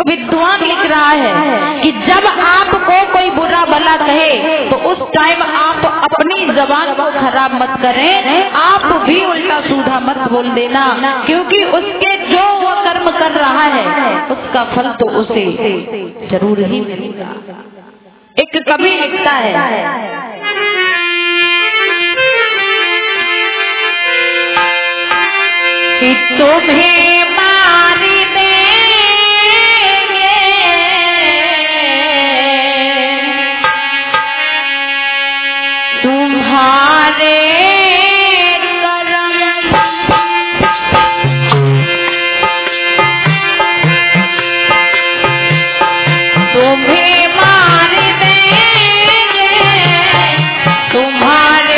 विद्वान लिख रहा है कि जब आपको कोई बुरा भला कहे तो उस टाइम आप अपनी जबान को खराब मत करें, आप भी उल्टा सीधा मत बोल देना, क्योंकि उसके जो वो कर्म कर रहा है उसका फल तो उसे जरूर ही मिलेगा। एक कवि लिखता है कि तुम्हें मार देंगे तुम्हारे कर्म, तुम्हें मार देंगे तुम्हारे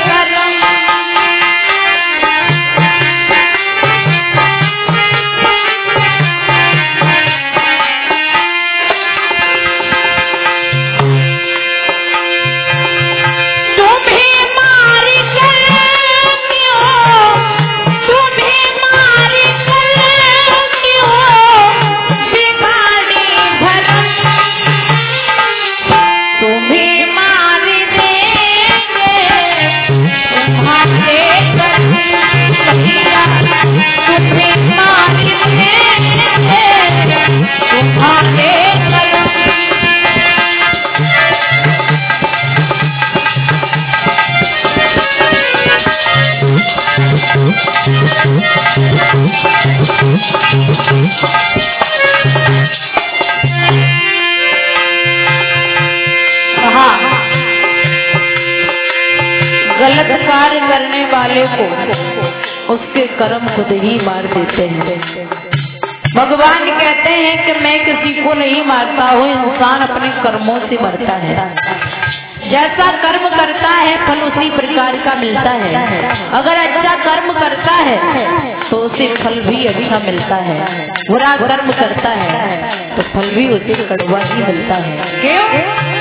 गलत कार्य करने वाले को उसके कर्म खुद ही मार देते हैं। भगवान कहते हैं कि मैं किसी को नहीं मारता हूँ, इंसान अपने कर्मों से मरता है। जैसा कर्म करता है फल उसी प्रकार का मिलता है। अगर अच्छा कर्म करता है तो उसे फल भी अच्छा मिलता है, बुरा कर्म करता है तो फल भी उसे कड़वा ही मिलता है। क्यों?